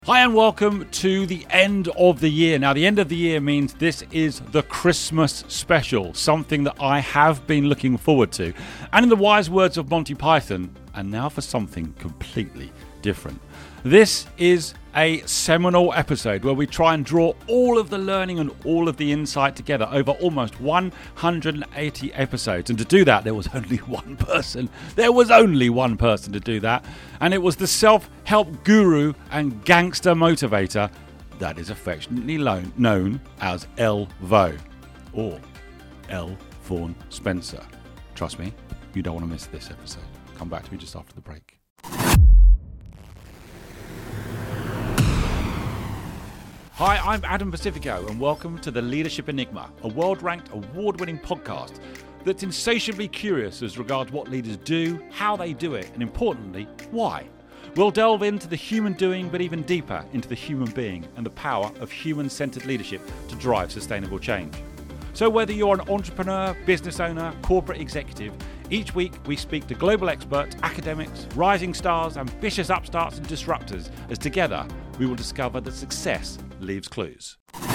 Hi and welcome to the end of the year. Now, the end of the year means this is the Christmas special, something that I have been looking forward to. And in the wise words of Monty Python, and now for something completely different. This is a seminal episode where we try and draw all of the learning and all of the insight together over almost 180 episodes. And to do that, there was only one person. There was only one person to do that. And it was the self-help guru and gangster motivator that is affectionately known as Elvo, or L. Vaughan Spencer. Trust me, you don't want to miss this episode. Come back to me just after the break. Hi, I'm Adam Pacifico, and welcome to The Leadership Enigma, a world-ranked, award-winning podcast that's insatiably curious as regards what leaders do, how they do it, and importantly, why. We'll delve into the human doing, but even deeper into the human being and the power of human-centered leadership to drive sustainable change. So whether you're an entrepreneur, business owner, corporate executive, each week we speak to global experts, academics, rising stars, ambitious upstarts and disruptors, as together we will discover that success leaves clues.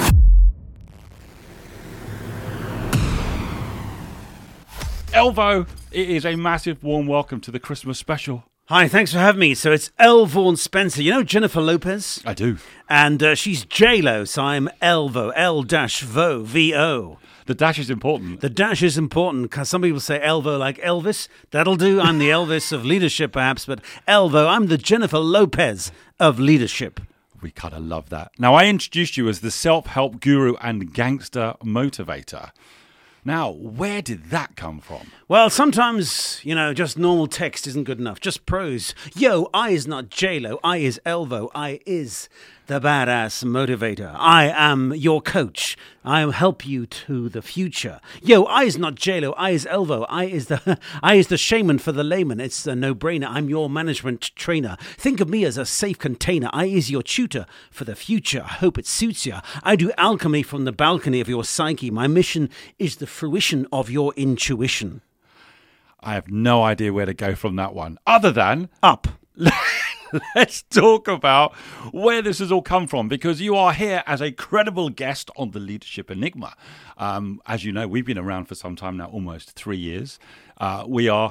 Elvo, it is a massive warm welcome to the Christmas special. Hi, thanks for having me. So it's L. Vaughan Spencer. You know Jennifer Lopez? I do. And she's J-Lo, so I'm Elvo, L-Vo, V-O. The dash is important. The dash is important because some people say Elvo like Elvis. That'll do. I'm the Elvis of leadership, perhaps, but Elvo, I'm the Jennifer Lopez of leadership. We kind of love that. Now, I introduced you as the self-help guru and gangster motivator. Now, where did that come from? Well, sometimes, just normal text isn't good enough. Just prose. Yo, I is not J-Lo. I is Elvo. I is the badass motivator. I am your coach. I'll help you to the future. Yo, I is not J-Lo. I is Elvo. I is the shaman for the layman. It's a no-brainer. I'm your management trainer. Think of me as a safe container. I is your tutor for the future. I hope it suits you. I do alchemy from the balcony of your psyche. My mission is the fruition of your intuition. I have no idea where to go from that one, other than up. Let's talk about where this has all come from, because you are here as a credible guest on the Leadership Enigma. As you know, we've been around for some time now, almost 3 years. We are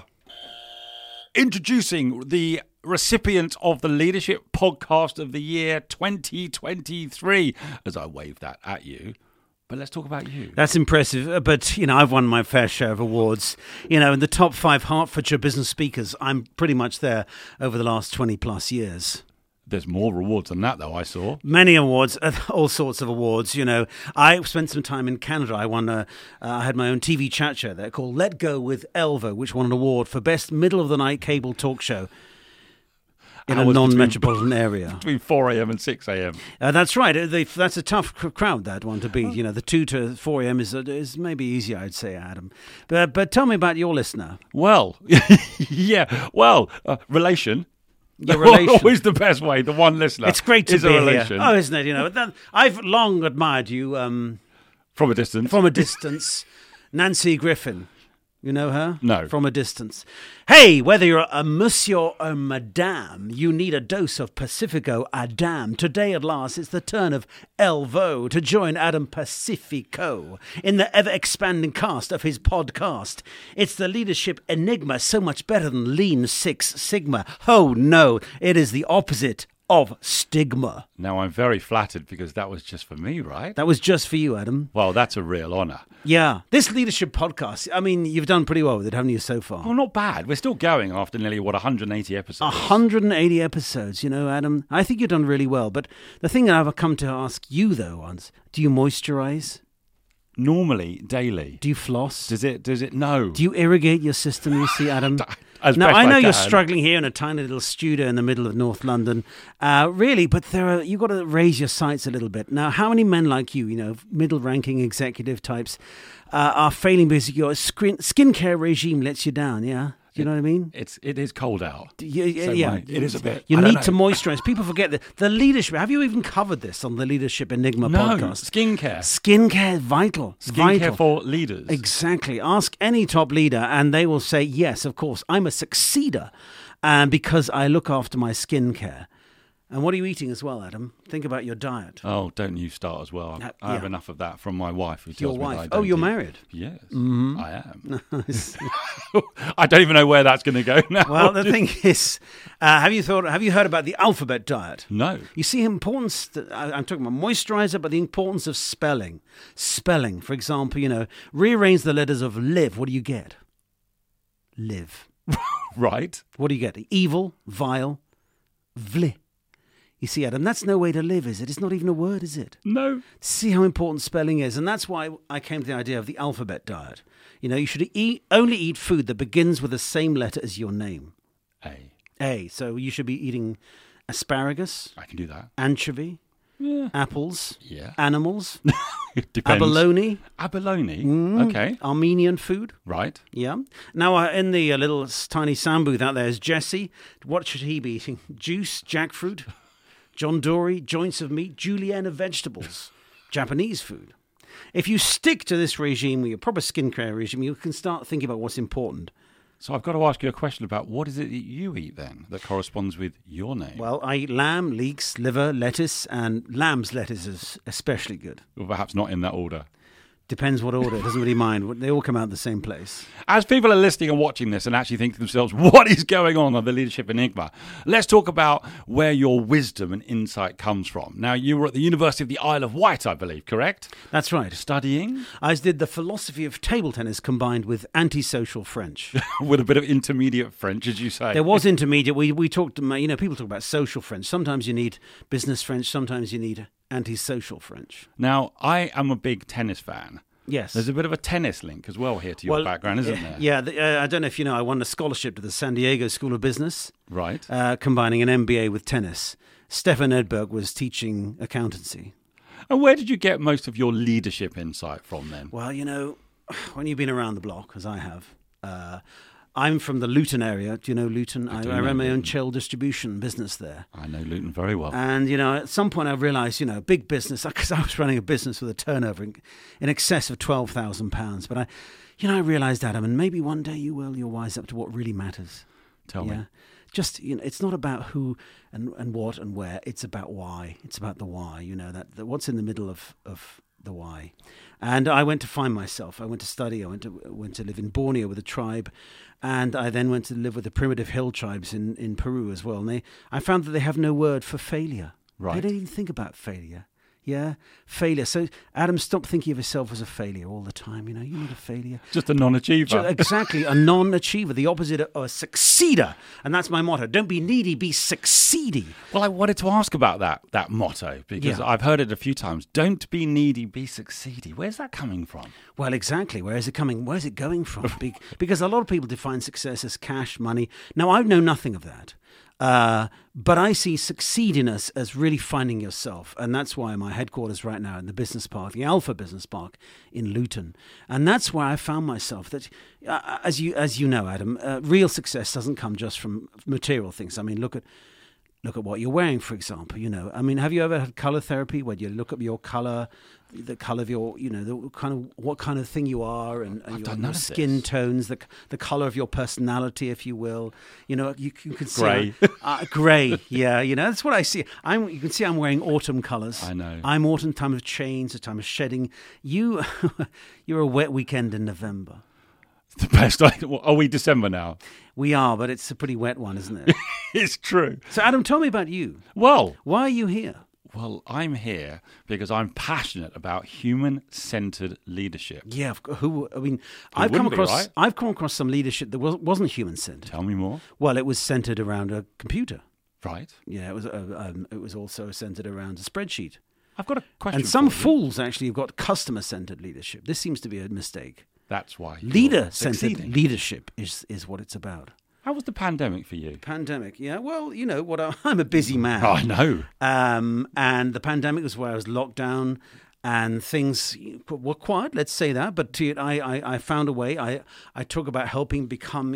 introducing the recipient of the Leadership Podcast of the Year 2023, as I wave that at you. But let's talk about you. That's impressive. But, I've won my fair share of awards. In the top 5 Hertfordshire business speakers, I'm pretty much there over the last 20 plus years. There's more awards than that, though, I saw. Many awards, all sorts of awards. I spent some time in Canada. I had my own TV chat show there called Let Go with Elvo, which won an award for Best Middle of the Night Cable Talk Show. In a non-metropolitan area. Between 4 a.m. and 6 a.m. That's right. That's a tough crowd, that one, to beat. The 2 to 4 a.m. is maybe easier, I'd say, Adam. But tell me about your listener. Well, relation. Your relation. Always the best way, the one listener. It's great to be a relation. Here. Oh, isn't it? I've long admired you. From a distance. From a distance. Nancy Griffin. You know her? No. From a distance. Hey, whether you're a monsieur or madame, you need a dose of Pacifico Adam. Today, at last, it's the turn of Elvo to join Adam Pacifico in the ever-expanding cast of his podcast. It's the Leadership Enigma, so much better than Lean Six Sigma. Oh, no, it is the opposite of stigma. Now, I'm very flattered because that was just for me, right? That was just for you, Adam. Well, that's a real honour. Yeah. This leadership podcast, you've done pretty well with it, haven't you, so far? Well, not bad. We're still going after nearly, 180 episodes? 180 episodes, Adam. I think you've done really well. But the thing that I've come to ask you, though, is, do you moisturize? Normally, daily. Do you floss? Does it? No. Do you irrigate your system, you see, Adam? Now, I know you're struggling here in a tiny little studio in the middle of North London, really, but you've got to raise your sights a little bit. Now, how many men like you, middle-ranking executive types, are failing because your skincare regime lets you down, yeah? Do you know what I mean? It is cold out. Yeah. It is a bit. You need to moisturize. People forget that the leadership. Have you even covered this on the Leadership Enigma podcast? Skincare. Skincare, vital. Skincare for leaders. Exactly. Ask any top leader, and they will say, "Yes, of course, I'm a succeeder, and because I look after my skincare." And what are you eating as well, Adam? Think about your diet. Oh, don't you start as well. I have yeah. enough of that from my wife. Who Your tells me that I wife. don't Oh, you're eat. married. Yes, Mm-hmm. I am. I don't even know where that's going to go now. Well, the thing is, have you heard about the alphabet diet? No. You see importance, I'm talking about moisturizer, but the importance of spelling. Spelling, for example, rearrange the letters of live. What do you get? Live. Right. What do you get? Evil, vile, vli. You see, Adam, that's no way to live, is it? It's not even a word, is it? No. See how important spelling is. And that's why I came to the idea of the alphabet diet. You should only eat food that begins with the same letter as your name. A. So you should be eating asparagus. I can do that. Anchovy. Yeah. Apples. Yeah. Animals. It depends. Abalone. Abalone. Okay. Armenian food. Right. Yeah. Now, in the little tiny sound booth out there is Jesse. What should he be eating? Juice, jackfruit, John Dory, joints of meat, julienne of vegetables, Japanese food. If you stick to this regime, your proper skincare regime, you can start thinking about what's important. So I've got to ask you a question about what is it that you eat then that corresponds with your name? Well, I eat lamb, leeks, liver, lettuce, and lamb's lettuce is especially good. Or perhaps not in that order. Depends what order. It doesn't really mind. They all come out the same place. As people are listening and watching this and actually think to themselves, what is going on the Leadership Enigma? Let's talk about where your wisdom and insight comes from. Now, you were at the University of the Isle of Wight, I believe, correct? That's right. Studying? I did the philosophy of table tennis combined with antisocial French. With a bit of intermediate French, as you say. There was intermediate. We talked, people talk about social French. Sometimes you need business French. Sometimes you need antisocial French. Now, I am a big tennis fan. Yes. There's a bit of a tennis link as well here to your background, isn't there? Yeah, I don't know if you know, I won a scholarship to the San Diego School of Business. Right. Combining an MBA with tennis. Stefan Edberg was teaching accountancy. And where did you get most of your leadership insight from then? Well, when you've been around the block, as I have, I'm from the Luton area. Do you know Luton? I ran my own chill distribution business there. I know Luton very well. And, at some point I realised, big business, because I was running a business with a turnover in excess of £12,000. But I realised, Adam, and maybe one day you'll wise up to what really matters. Tell me. Just, it's not about who and what and where. It's about why. It's about the why, that what's in the middle of the why. And I went to find myself. I went to study. I went to live in Borneo with a tribe. And I then went to live with the primitive hill tribes in Peru as well. And I found that they have no word for failure. Right. They don't even think about failure. Yeah, failure. So, Adam, stop thinking of yourself as a failure all the time. You're not a failure. Just a non-achiever. Exactly, a non-achiever, the opposite of a succeeder. And that's my motto. Don't be needy, be succeedy. Well, I wanted to ask about that motto because I've heard it a few times. Don't be needy, be succeedy. Where's that coming from? Well, exactly. Where is it coming? Where is it going from? Because a lot of people define success as cash, money. Now, I know nothing of that. But I see succeediness as really finding yourself. And that's why my headquarters right now in the business park, the Alpha Business Park in Luton. And that's where I found myself that, as you know, Adam, real success doesn't come just from material things. I mean, look at what you're wearing, for example. Have you ever had color therapy where you look at your color, the color of your, the kind of what kind of thing you are, and your skin tones, the color of your personality, if you will. You can see grey. Grey. Yeah, that's what I see. You can see I'm wearing autumn colors. I know. I'm autumn, time of change, a time of shedding. You're a wet weekend in November. The best. Are we December now? We are, but it's a pretty wet one, isn't it? It's true. So, Adam, tell me about you. Well, why are you here? Well, I'm here because I'm passionate about human-centered leadership. Yeah, I've come across some leadership that wasn't human-centered. Tell me more. Well, it was centered around a computer. Right. Yeah, it was also centered around a spreadsheet. I've got a question. And some fools actually have got customer-centered leadership. This seems to be a mistake. That's why. Leader-centered leadership is what it's about. How was the pandemic for you? Pandemic, yeah. Well, you know what? I'm a busy man. Oh, I know. And the pandemic was where I was locked down and things were quiet, let's say that. But I found a way. I talk about helping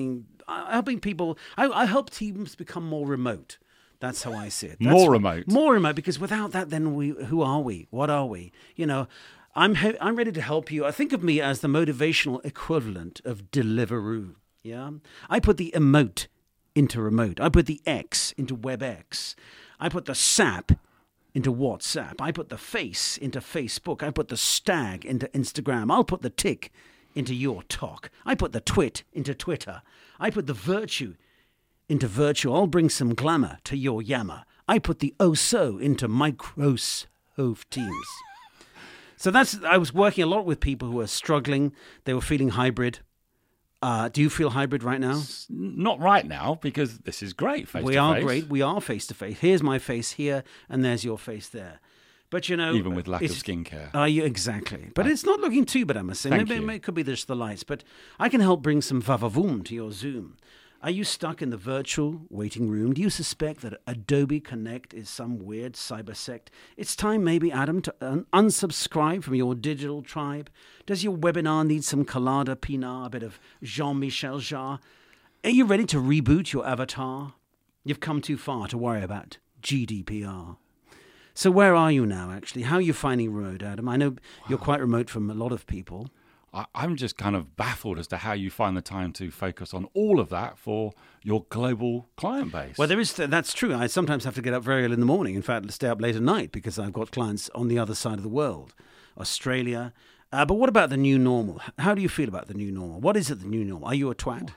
people. I help teams become more remote. That's how I see it. More remote, because without that, then who are we? What are we? You know, I'm ready to help you. I think of me as the motivational equivalent of Deliveroo. Yeah, I put the emote into remote. I put the X into WebEx. I put the sap into WhatsApp. I put the face into Facebook. I put the stag into Instagram. I'll put the tick into your talk. I put the twit into Twitter. I put the virtue into virtue. I'll bring some glamour to your yammer. I put the oh-so into Microsoft Teams. So I was working a lot with people who were struggling. They were feeling hybrid. Do you feel hybrid right now? Not right now, because this is great face-to-face. We are great. We are face-to-face. Here's my face here, and there's your face there. But, even with lack of skincare. Exactly. But it's not looking too bad, I must say. Maybe it could be just the lights. But I can help bring some vavavoom to your Zoom. Are you stuck in the virtual waiting room? Do you suspect that Adobe Connect is some weird cyber sect? It's time maybe, Adam, to unsubscribe from your digital tribe. Does your webinar need some Colada Pinard, a bit of Jean-Michel Jarre? Are you ready to reboot your avatar? You've come too far to worry about GDPR. So where are you now, actually? How are you finding remote, Adam? I know you're quite remote from a lot of people. I'm just kind of baffled as to how you find the time to focus on all of that for your global client base. Well, that's true. I sometimes have to get up very early in the morning. In fact, stay up late at night because I've got clients on the other side of the world, Australia. But what about the new normal? How do you feel about the new normal? What is it, the new normal? Are you a twat?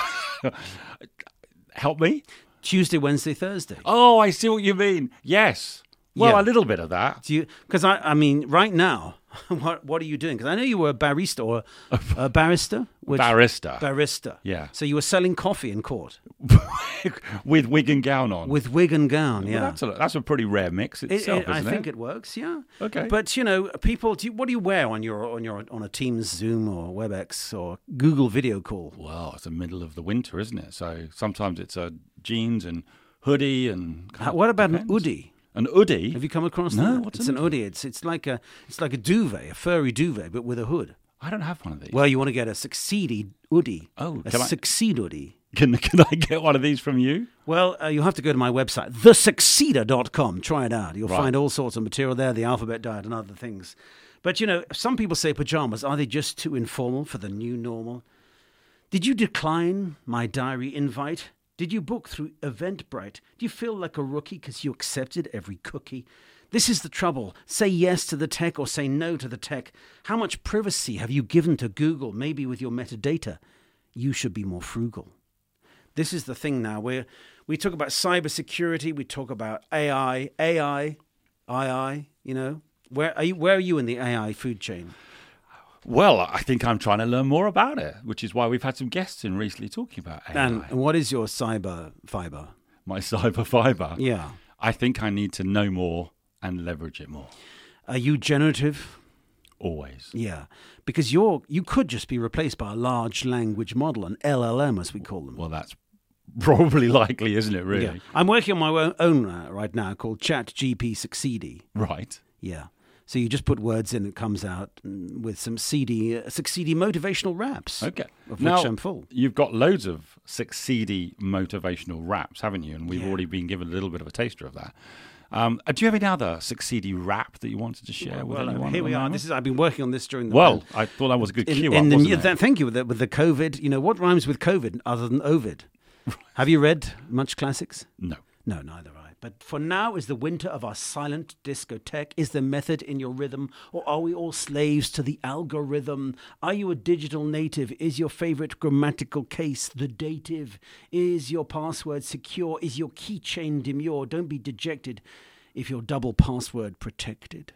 Help me? Tuesday, Wednesday, Thursday. Oh, I see what you mean. Yes. Well, Yeah. a little bit of that. Because I mean, right now, what are you doing? Because I know you were a barista or a barrister. Barista. Barista. Yeah. So you were selling coffee in court With wig and gown on. with wig and gown. Yeah. Well, that's a pretty rare mix itself, I isn't think it works. Yeah. Okay. But people, what do you wear on a Teams, Zoom, or WebEx or Google video call? Well, it's the middle of the winter, isn't it? So sometimes it's a jeans and hoodie and... What about an depends. hoodie? An hoodie? Have you come across No, that? what's It's an an hoodie. It's like a duvet, a furry duvet, but with a hood. I don't have one of these. Well, you want to get a succeedy hoodie. Oh, a can I- succeed hoodie. Can I get one of these from you? Well, you'll have to go to my website, thesucceeder.com. Try it out. You'll Right. find all sorts of material there, the alphabet diet and other things. But, some people say pajamas. Are they just too informal for the new normal? Did you decline my diary invite? Did you book through Eventbrite? Do you feel like a rookie because you accepted every cookie? This is the trouble. Say yes to the tech or say no to the tech. How much privacy have you given to Google, maybe with your metadata? You should be more frugal. This is the thing now where we talk about cybersecurity, we talk about AI, Where are you in the AI food chain? Well, I think I'm trying to learn more about it, which is why we've had some guests in recently talking about AI. And what is your cyber fiber? My cyber fiber. Yeah. I think I need to know more and leverage it more. Are you generative? Always. Yeah. Because you could just be replaced by a large language model, an LLM as we call them. Well, that's probably likely, isn't it, really? Yeah. I'm working on my own right now called ChatGP Succeedy. Right. Yeah. So you just put words in, it comes out with some Succeedy motivational raps. Okay. Of Now, which I'm full. You've got loads of Succeedy motivational raps, haven't you? And we've Yeah. already been given a little bit of a taster of that. Do you have any other Succeedy rap that you wanted to share with anyone? Here we are. I've been working on this during the Well, I thought that was a good cue up, wasn't it? Thank you. With the COVID, what rhymes with COVID other than Ovid? Have you read much classics? No. No, neither I. But for now is the winter of our silent discotheque. Is the method in your rhythm, or are we all slaves to the algorithm? Are you a digital native? Is your favorite grammatical case the dative? Is your password secure? Is your keychain demure? Don't be dejected if you're double password protected.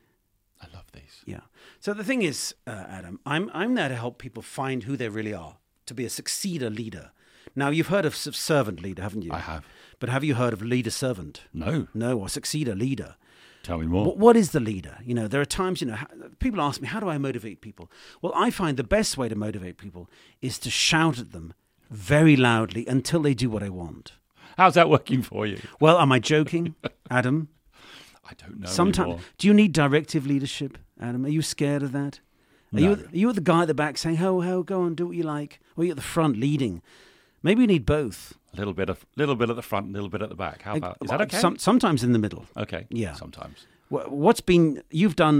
I love these. Yeah. So the thing is, Adam, I'm there to help people find who they really are, to be a succeeder leader. Now, you've heard of servant leader, haven't you? I have. But have you heard of leader servant? No. No, or succeeder leader. Tell me more. What is the leader? There are times, people ask me, how do I motivate people? Well, I find the best way to motivate people is to shout at them very loudly until they do what I want. How's that working for you? Well, am I joking, Adam? I don't know Sometimes, anymore. do you need directive leadership, Adam? Are you scared of that? No. Are you at the guy at the back saying, "Ho, go on, do what you like," or are you at the front leading? Maybe you need both. A little bit at the front, a little bit at the back. How about? Is that okay? Sometimes in the middle. Okay. Yeah. Sometimes. You've done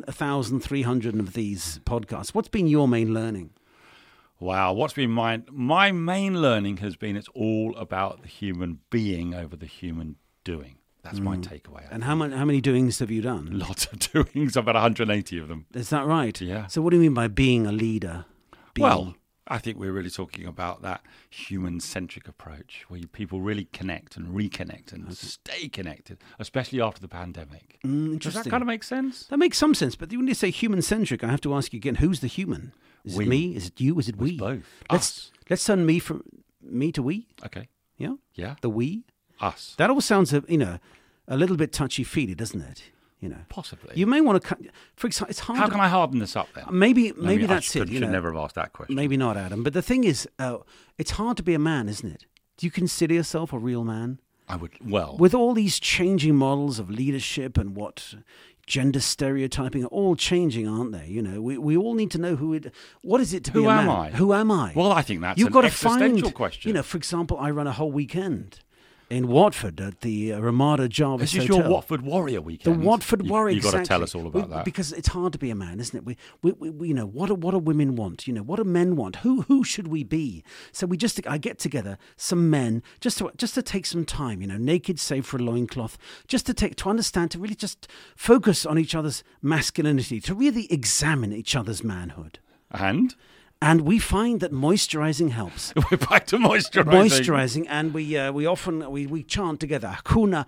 1,300 of these podcasts. What's been your main learning? Wow. What's been my main learning has been it's all about the human being over the human doing. That's my takeaway. And how many doings have you done? Lots of doings, about 180 of them. Is that right? Yeah. So what do you mean by being a leader? Well, I think we're really talking about that human-centric approach where people really connect and reconnect and stay connected, especially after the pandemic. Does Interesting. that kind of make sense? That makes some sense. But when you say human-centric, I have to ask you again, who's the human? Is We. it me? Is it you? Is it we? Both. Let's turn me from me to we. Okay. Yeah? Yeah. The we. Us. That all sounds, a little bit touchy-feely, doesn't it? Possibly. You may want to cut. For example, it's hard. How can I harden this up then? Maybe I that's should it. never have asked that question. Maybe not, Adam. But the thing is, it's hard to be a man, isn't it? Do you consider yourself a real man? I would. Well, With all these changing models of leadership and what gender stereotyping are all changing, aren't they? We all need to know what is it to be Who a am man? I? Who am I? Well, I think that's You've an got to existential find, question. For example, I run a whole weekend in Watford at the Ramada Jarvis this is Hotel. your Watford Warrior The weekend. Watford Warrior. You've got to exactly. tell us all about that. Because it's hard to be a man, isn't it? We what do women want? What do men want? Who should we be? So I get together some men just to take some time, naked save for a loincloth, just to understand, to really just focus on each other's masculinity, to really examine each other's manhood. And we find that moisturizing helps. We're back to moisturizing. And we often chant together Hakuna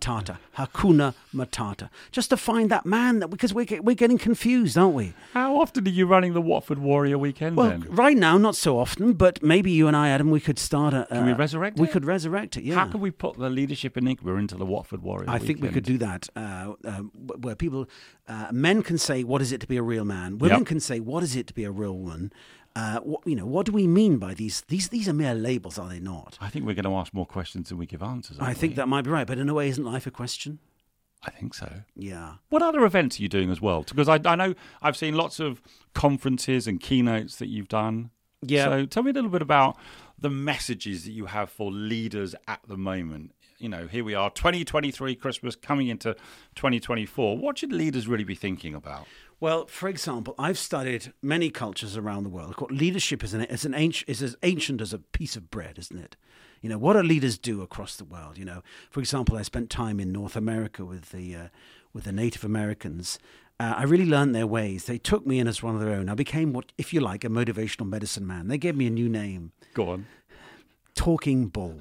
Matata, just to find that man because we're getting confused, aren't we? How often are you running the Watford Warrior weekend Well, then? right now not so often, but maybe you and I, Adam, we could start Can we resurrect it? We could resurrect it. Yeah. How can we put the leadership enigma into the Watford Warrior I think we could do that, where people, men can say, "What is it to be a real man?" Women can say, "What is it to be a real woman?" What do we mean by these? These are mere labels, are they not? I think we're going to ask more questions than we give answers. I think that might be right, but in a way, isn't life a question? I think so. Yeah. What other events are you doing as well? Because I know I've seen lots of conferences and keynotes that you've done. Yeah. So tell me a little bit about the messages that you have for leaders at the moment. Here we are, 2023 Christmas coming into 2024. What should leaders really be thinking about? Well, for example, I've studied many cultures around the world. Leadership is as ancient as a piece of bread, isn't it? What do leaders do across the world? For example, I spent time in North America with the Native Americans. I really learned their ways. They took me in as one of their own. I became what, if you like, a motivational medicine man. They gave me a new name. Go on. Talking Bull.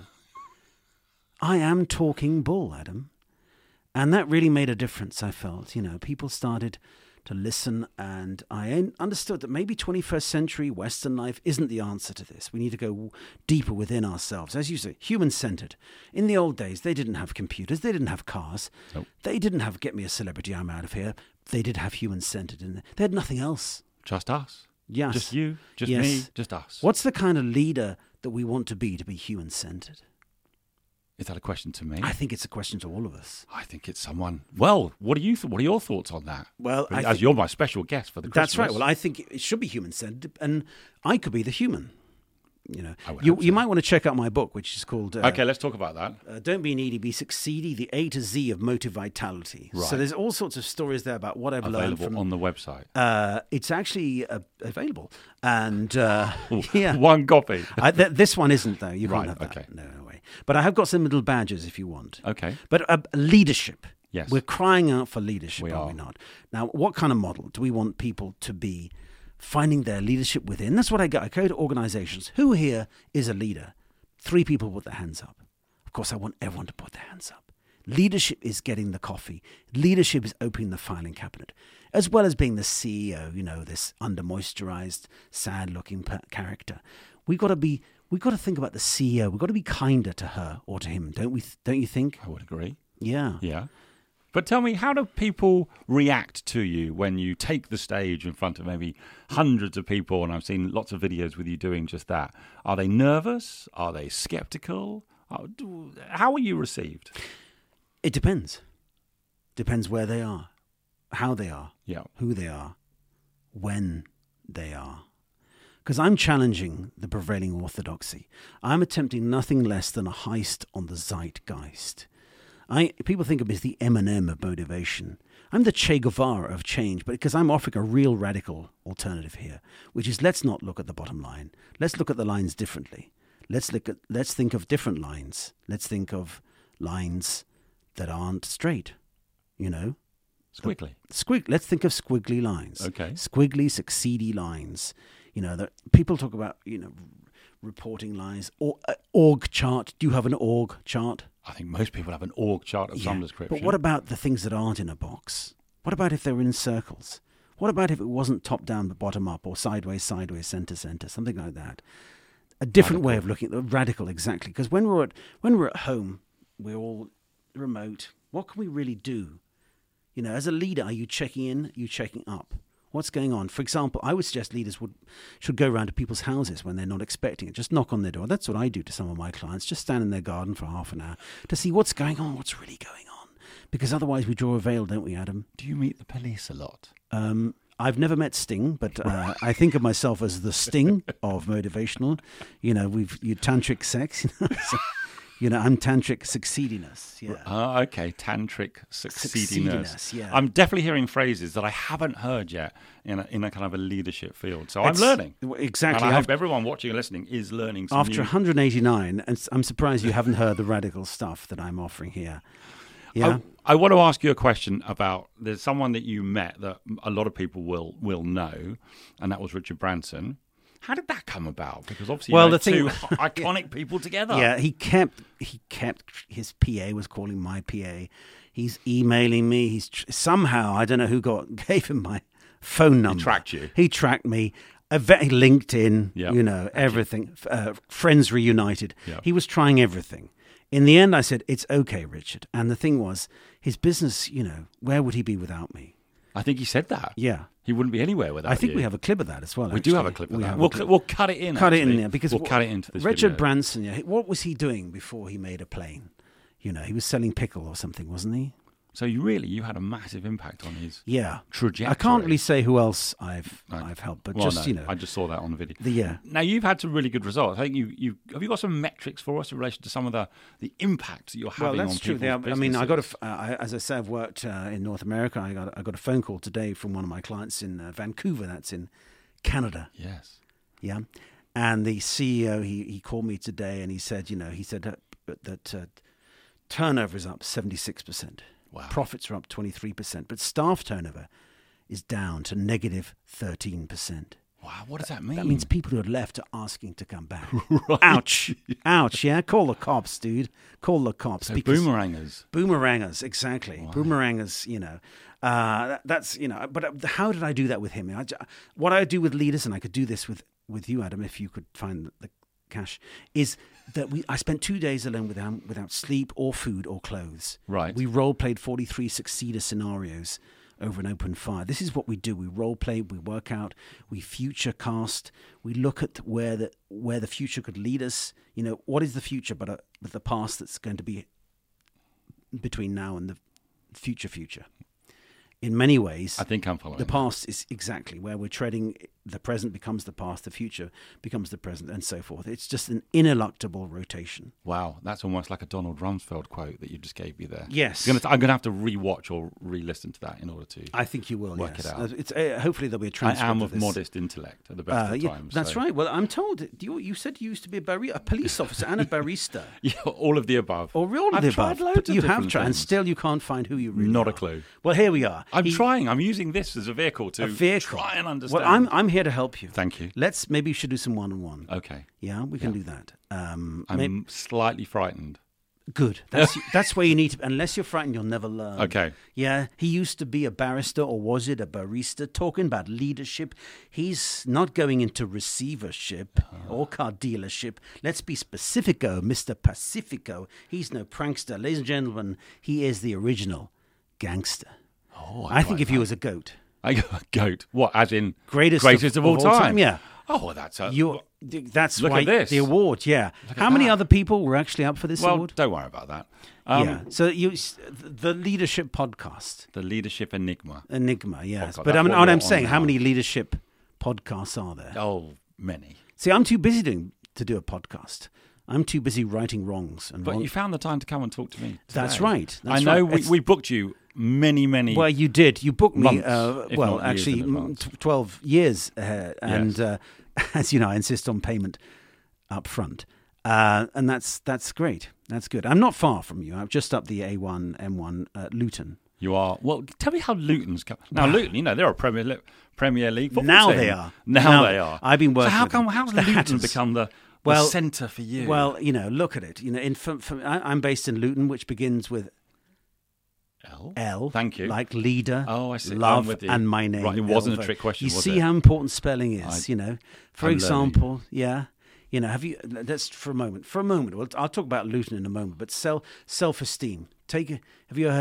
I am Talking Bull, Adam. And that really made a difference, I felt. People started to listen, and I understood that maybe 21st century Western life isn't the answer to this. We need to go deeper within ourselves. As you say, human-centered. In the old days, they didn't have computers. They didn't have cars. Nope. They didn't have get me a celebrity, I'm out of here. They did have human-centered. And they had nothing else. Just us. Yes. Just you. Just Yes. me. Just us. What's the kind of leader that we want to be human-centered? Is that a question to me? I think it's a question to all of us. I think it's someone. Well, what are your thoughts on that? Well, as you're my special guest for the Christmas. That's right. Well, I think it should be human-centered, and I could be the human. I would hope so. You might want to check out my book, which is called okay, let's talk about that. Don't Be Needy, Be Succeedy, The A to Z of Motive Vitality. Right. So there's all sorts of stories there about what I've learned Available from... on the website. It's actually available. And yeah. One copy. This one isn't, though. You Right, can't have that. okay. No way. But I have got some little badges if you want. Okay. But leadership. Yes. We're crying out for leadership, We are are. we not? Now, what kind of model do we want people to be finding their leadership within? That's what I go to organizations. Who here is a leader? 3 people put their hands up. Of course, I want everyone to put their hands up. Leadership is getting the coffee. Leadership is opening the filing cabinet, as well as being the CEO, this under-moisturized, sad-looking character. We've got to think about the CEO. We've got to be kinder to her or to him, don't we? Don't you think? I would agree. Yeah. Yeah. But tell me, how do people react to you when you take the stage in front of maybe hundreds of people? And I've seen lots of videos with you doing just that. Are they nervous? Are they skeptical? How are you received? It depends. Depends where they are, how they are, Yeah. who they are, when they are. Because I'm challenging the prevailing orthodoxy. I'm attempting nothing less than a heist on the zeitgeist. People think of me as the Eminem of motivation. I'm the Che Guevara of change, but because I'm offering a real radical alternative here, which is let's not look at the bottom line. Let's look at the lines differently. Let's think of different lines. Let's think of lines that aren't straight, you know. Squiggly. Let's think of squiggly lines. Okay. Squiggly, succeedy lines. You know, that people talk about, reporting lines or org chart. Do you have an org chart? I think most people have an org chart of some description. But what about the things that aren't in a box? What about if they were in circles? What about if it wasn't top down but bottom up, or sideways, center, something like that? A different way of looking at the radical, exactly. Because when we're at home, we're all remote. What can we really do? As a leader, are you checking in? Are you checking up? What's going on? For example, I would suggest leaders should go around to people's houses when they're not expecting it. Just knock on their door. That's what I do to some of my clients. Just stand in their garden for half an hour to see what's going on, what's really going on. Because otherwise we draw a veil, don't we, Adam? Do you meet the police a lot? I've never met Sting, but I think of myself as the Sting of motivational. You tantric sex. I'm tantric succeediness. Yeah. Okay, tantric succeediness. Yeah. I'm definitely hearing phrases that I haven't heard yet in a kind of a leadership field. So I'm learning. Exactly. And I hope everyone watching and listening is learning some After new... 189, and I'm surprised you haven't heard the radical stuff that I'm offering here. Yeah. I want to ask you a question about, there's someone that you met that a lot of people will know, and that was Richard Branson. How did that come about? Because obviously, two iconic people together. Yeah, he kept his PA was calling my PA. He's emailing me. He's somehow, I don't know who gave him my phone number. He tracked you. He tracked me. LinkedIn. Yep. Everything. Friends reunited. Yep. He was trying everything. In the end, I said, "It's okay, Richard." And the thing was, his business. Where would he be without me? I think he said that. Yeah. He wouldn't be anywhere without you. I think we have a clip of that as well. We do have a clip of that. We'll cut it in. Cut it in there because we'll cut it into this Richard video. Branson, what was he doing before he made a plane? He was selling pickle or something, wasn't he? So you had a massive impact on his trajectory. I can't really say who else I've helped, but I just saw that on the video. Now you've had some really good results. I think you got some metrics for us in relation to some of the impacts that you're having on people's businesses. I mean, as I say, I've worked in North America. I got a phone call today from one of my clients in Vancouver. That's in Canada. Yes. Yeah, and the CEO he called me today and he said that turnover is up 76%. Wow. Profits are up 23%, but staff turnover is down to negative 13%. Wow, what does that mean? That means people who are left are asking to come back. Right. Ouch, yeah? Call the cops, dude. Call the cops. So boomerangers, exactly. Wow. Boomerangers, that's, but how did I do that with him? What I do with leaders, and I could do this with you, Adam, if you could find the cash, is that I spent 2 days alone without sleep or food or clothes. Right. We role-played 43 successor scenarios over an open fire. This is what we do. We role-play, we work out, we future cast, we look at where the future could lead us. What is the future but the past that's going to be between now and the future. In many ways, I think I'm following. The past is exactly where we're treading. The present becomes the past, the future becomes the present, and so forth. It's just an ineluctable rotation. Wow, that's almost like a Donald Rumsfeld quote that you just gave me there. Yes. I'm going to have to re-watch or re-listen to that in order to I think you will, work it out. It's, hopefully there'll be a transcript I am of of this. modest intellect at the best of times. That's right. Well, I'm told you said you used to be a police officer and a barista. Yeah, all of the above. Or all of the above. I've tried loads of you different have tried, and things. still you can't find who you really Not are. a clue. Well, here we are. I'm trying. I'm using this as a vehicle to try and understand. Well, I'm here to help you. Thank you. Maybe you should do some one-on-one. Okay. Yeah, we can do that. I'm slightly frightened. Good. That's where you need to. Unless you're frightened, you'll never learn. Okay. Yeah, he used to be a barrister, or was it a barista? Talking about leadership, he's not going into receivership or car dealership. Let's be specifico, Mr. Pacifico. He's no prankster, ladies and gentlemen. He is the original gangster. Oh, I think if he was a goat. A goat. What? As in greatest of all time? Yeah. Oh, well, that's that's look why at this. The award. Yeah. How many other people were actually up for this award? Don't worry about that. Yeah. So the leadership podcast, the leadership enigma. Yes. Podcast. But what I'm saying, how many leadership podcasts are there? Oh, many. See, I'm too busy to do a podcast. I'm too busy righting wrongs. But you found the time to come and talk to me today. That's right. I know we booked you many. Well, you did. You booked me. Months, actually, 12 years ahead. And as you know, I insist on payment up front. And that's great. That's good. I'm not far from you. I'm just up the A1, M1 at Luton. You are. Well, tell me how Luton's come. Now, Luton, they're a Premier League football now team. They are. Now they are. I've been working. So how's the Luton Hatters become the centre for you? Well, look at it. I'm based in Luton, which begins with L. Thank you. Like leader, I see. love, and my name. Right, it wasn't Elvo. a trick question, You was see it? how important spelling is, For I'm example, have you, that's for a moment. I'll talk about Luton in a moment, but self-esteem. Have you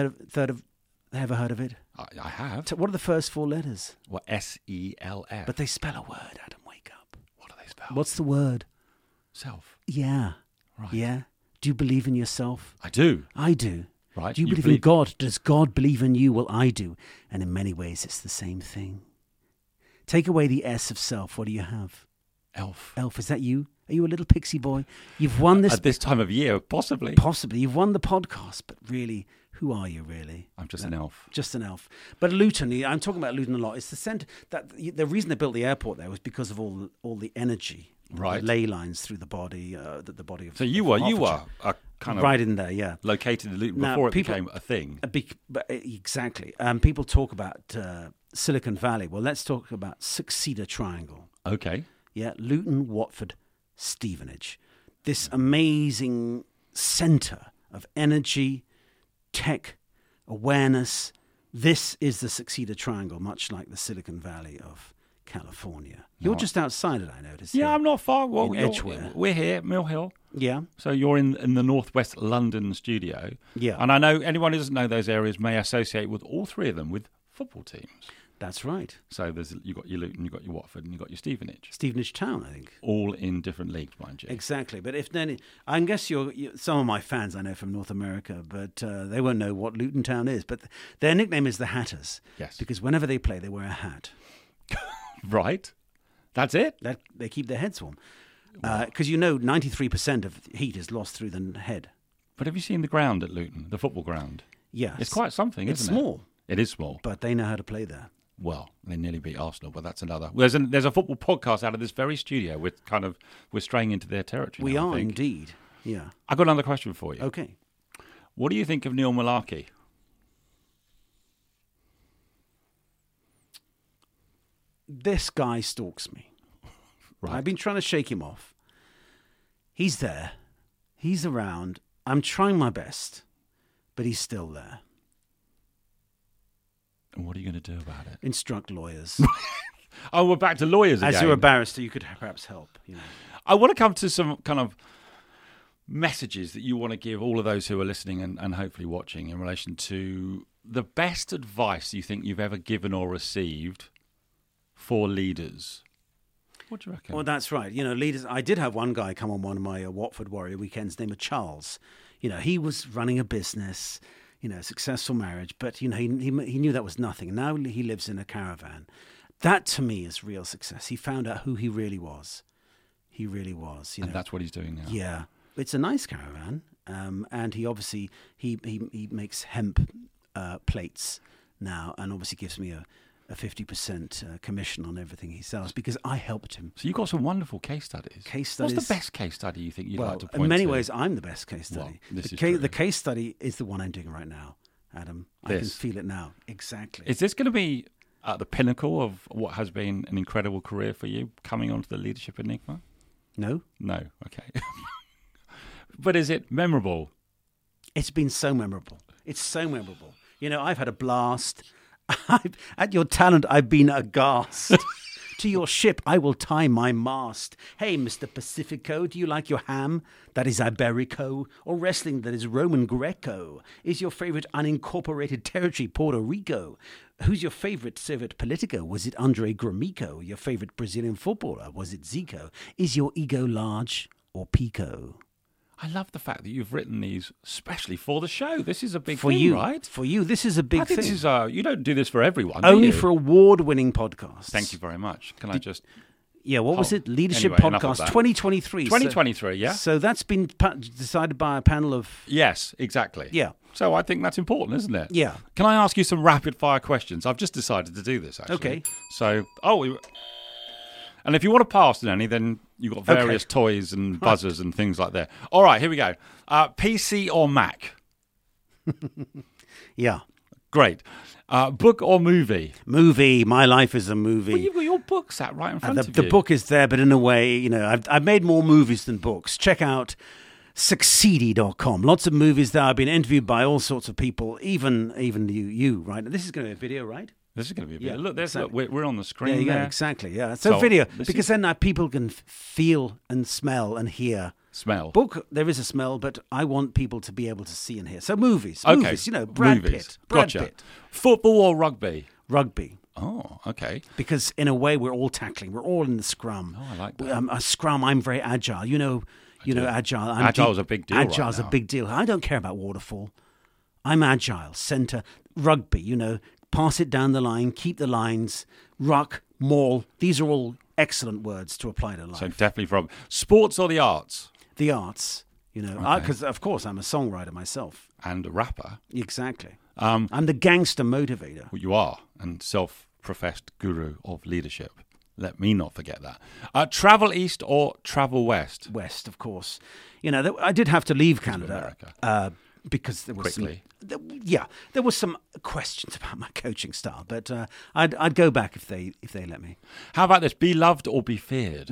ever heard of it? I have. What are the first four letters? What, SELF? But they spell a word, Adam, wake up. What do they spell? What's the word? Self. Yeah. Right. Yeah. Do you believe in yourself? I do. I do. Right. Do you believe in God? Does God believe in you? Well, I do. And in many ways, it's the same thing. Take away the S of self. What do you have? Elf. Elf, is that you? Are you a little pixie boy? You've won this. At this time of year, possibly. Possibly. You've won the podcast, but really, who are you really? I'm just an elf. Just an elf. But Luton, I'm talking about Luton a lot. It's the centre. The reason they built the airport there was because of all the energy. Right. The ley lines through the body, the body of. So you were a kind of right in there, yeah. Located in Luton Now, before it became a thing. Exactly. People talk about Silicon Valley. Well, let's talk about Succeeder Triangle. Okay. Yeah, Luton, Watford, Stevenage. This amazing centre of energy, tech, awareness. This is the Succeeder Triangle, much like the Silicon Valley of California. You're just outside it, I noticed. Yeah, I'm not far. Well, Edgware. We're here, Mill Hill. Yeah. So you're in the northwest London studio. Yeah. And I know anyone who doesn't know those areas may associate with all three of them with football teams. That's right. So you've got your Luton, you've got your Watford, and you've got your Stevenage. Stevenage Town, I think. All in different leagues, mind you. Exactly. But I guess some of my fans I know from North America, but they won't know what Luton Town is. But their nickname is the Hatters. Yes. Because whenever they play, they wear a hat. Right. That's it? They keep their heads warm. Because 93% of heat is lost through the head. But have you seen the ground at Luton, the football ground? Yes. It's quite something, isn't it? It's small. It is small. But they know how to play there. Well, they nearly beat Arsenal, but that's another. There's a football podcast out of this very studio. We're straying into their territory. We now, are I think. indeed. Yeah. I've got another question for you. Okay. What do you think of Neil Malarkey? This guy stalks me. Right. I've been trying to shake him off. He's there. He's around. I'm trying my best, but he's still there. And what are you going to do about it? Instruct lawyers. Oh, we're back to lawyers again. As you're a barrister, you could perhaps help. I want to come to some kind of messages that you want to give all of those who are listening and hopefully watching in relation to the best advice you think you've ever given or received for leaders. What do you reckon? Well, that's right. Leaders. I did have one guy come on one of my Watford Warrior weekends named Charles. He was running a business, successful marriage, but he knew that was nothing. And now he lives in a caravan. That to me is real success. He found out who he really was. He really was. And that's what he's doing now. Yeah, it's a nice caravan, and he obviously he makes hemp plates now, and obviously gives me a 50% commission on everything he sells because I helped him. So you've got some wonderful case studies. What's the best case study you think you'd like to point to? In many ways, I'm the best case study. Well, the case study is the one I'm doing right now, Adam. I can feel it now. Exactly. Is this going to be at the pinnacle of what has been an incredible career for you, coming onto the Leadership Enigma? No. Okay. But is it memorable? It's been so memorable. It's so memorable. I've had a blast. At your talent, I've been aghast. To your ship, I will tie my mast. Hey, Mr. Pacifico, do you like your ham? That is Iberico. Or wrestling that is Roman Greco? Is your favorite unincorporated territory Puerto Rico? Who's your favorite Soviet politico? Was it Andre Gromyko? Your favorite Brazilian footballer? Was it Zico? Is your ego large or Pico? I love the fact that you've written these especially for the show. This is a big for thing, you, right? For you, this is a big thing. This is you don't do this for everyone. Only do you? for award-winning podcasts. Thank you very much. Can I just? Yeah, what was it? Leadership Anyway, enough of Podcast that. 2023. 2023, yeah. So that's been decided by a panel of. Yes, exactly. Yeah. So I think that's important, isn't it? Yeah. Can I ask you some rapid-fire questions? I've just decided to do this, actually. Okay. So, and if you want to pass, Nanny, then You've got various toys and buzzers and things like that. All right, here we go. PC or Mac? Yeah. Great. Book or movie? Movie. My life is a movie. Well, you've got your book sat right in front of you. The book is there, but in a way, you know, I've made more movies than books. Check out Succeedy.com. Lots of movies there. I've been interviewed by all sorts of people, even you, right? This is going to be a video, right? This is going to be a video. Yeah, look, exactly. we're on the screen. Yeah, you there. go, exactly. Yeah, so video, because then people can feel and smell and hear. Smell. Book, there is a smell, but I want people to be able to see and hear. So movies, you know, Brad movies. Pitt. Football or rugby? Rugby. Oh, okay. Because in a way, we're all tackling. We're all in the scrum. Oh, I like that. A scrum, I'm very agile. You know, agile. Agile's a big deal. Agile's right a big deal. I don't care about waterfall. I'm agile. Centre. Rugby, you know, pass it down the line, keep the lines, ruck, maul. These are all excellent words to apply to life. So definitely from sports or the arts? The arts, you know, because of course I'm a songwriter myself. And a rapper. Exactly. I'm the gangster motivator. Well, you are, and self-professed guru of leadership. Let me not forget that. Travel east or travel west? West, of course. You know, I did have to leave Canada because there was Quickly. there was some questions about my coaching style, but I'd go back if they let me. How about this? Be loved or be feared?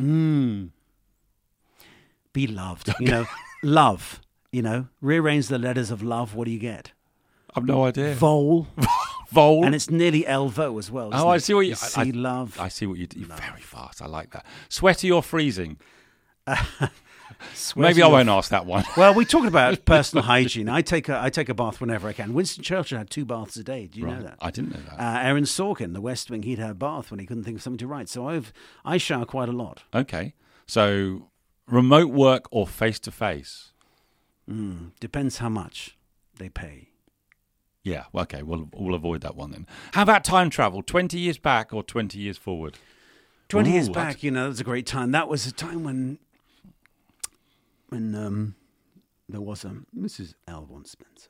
Be loved. You know, love. You know, rearrange the letters of love. What do you get? I've no idea. Vol. Vol. And it's nearly Elvo as well. Oh, I see what you see. Love. I see what you do. You're very fast. I like that. Sweaty or freezing? Maybe I won't ask that one. Well, we talked about personal hygiene. I take a bath whenever I can. Winston Churchill had 2 baths a day. Do you know that? I didn't know that. Aaron Sorkin, The West Wing, he'd have a bath when he couldn't think of something to write. So I shower quite a lot. Okay. So remote work or face-to-face? Depends how much they pay. Yeah, okay, we'll avoid that one then. How about time travel? 20 years back or 20 years forward? 20 years back, you know, that was a great time. That was a time when there was a Mrs. Alvon Spencer.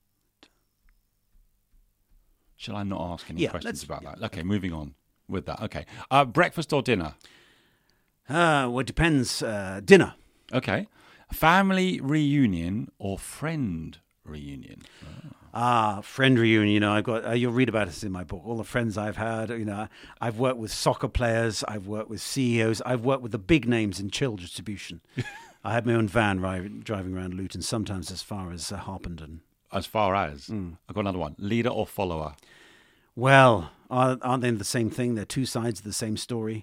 Shall I not ask any questions about that? Okay, okay. Moving on with that. Okay. Breakfast or dinner? Well, it depends. Dinner. Okay. Family reunion or friend reunion? Friend reunion. You know, I've got. You'll read about this in my book. All the friends I've had. You know, I've worked with soccer players. I've worked with CEOs. I've worked with the big names in chill distribution. I had my own van driving around Luton, sometimes as far as Harpenden. As far as? I've got another one. Leader or follower? Well, aren't they the same thing? They're two sides of the same story.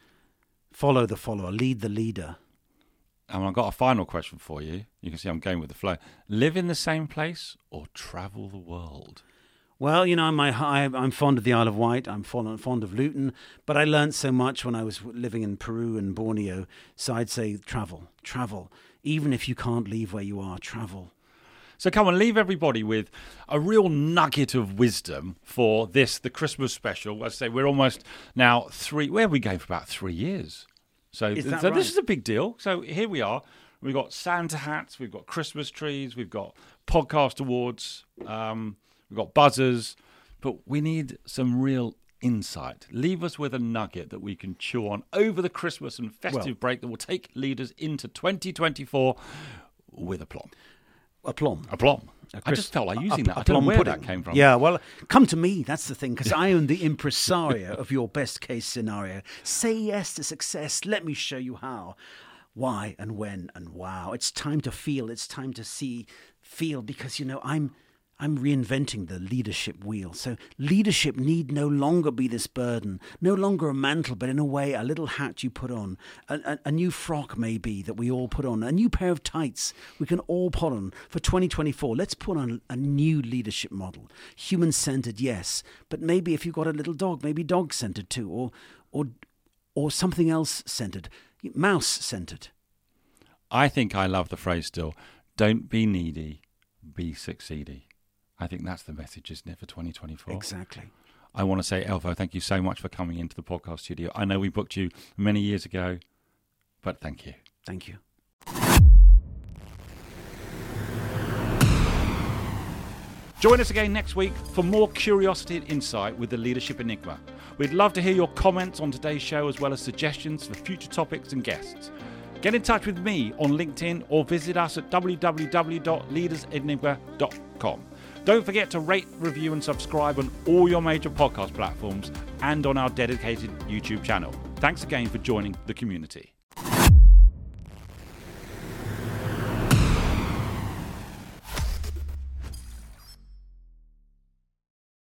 Follow the follower. Lead the leader. And I've got a final question for you. You can see I'm going with the flow. Live in the same place or travel the world? Well, you know, I'm fond of the Isle of Wight. I'm fond of Luton. But I learned so much when I was living in Peru and Borneo. So I'd say travel. Even if you can't leave where you are, travel. So come on, leave everybody with a real nugget of wisdom for the Christmas special. As I say, we're almost now where are we going for about 3 years? So right? This is a big deal. So here we are. We've got Santa hats, we've got Christmas trees, we've got podcast awards, we've got buzzers, but we need some real insight. Leave us with a nugget that we can chew on over the Christmas and festive break that will take leaders into 2024 with aplomb. Aplomb. I just felt like using that. I don't know where that came from. Yeah, well, come to me. That's the thing, because I am the impresario of your best case scenario. Say yes to success. Let me show you how. Why and when and wow. It's time to feel. It's time to feel, because, you know, I'm reinventing the leadership wheel. So leadership need no longer be this burden, no longer a mantle, but in a way, a little hat you put on, a new frock maybe that we all put on, a new pair of tights we can all put on for 2024. Let's put on a new leadership model. Human-centered, yes, but maybe if you've got a little dog, maybe dog-centered too, or something else centered, mouse-centered. I think I love the phrase still, don't be needy, be succeedy. I think that's the message, isn't it, for 2024? Exactly. I want to say, Elvo, thank you so much for coming into the podcast studio. I know we booked you many years ago, but thank you. Thank you. Join us again next week for more curiosity and insight with the Leadership Enigma. We'd love to hear your comments on today's show as well as suggestions for future topics and guests. Get in touch with me on LinkedIn or visit us at www.leadersenigma.com. Don't forget to rate, review and subscribe on all your major podcast platforms and on our dedicated YouTube channel. Thanks again for joining the community.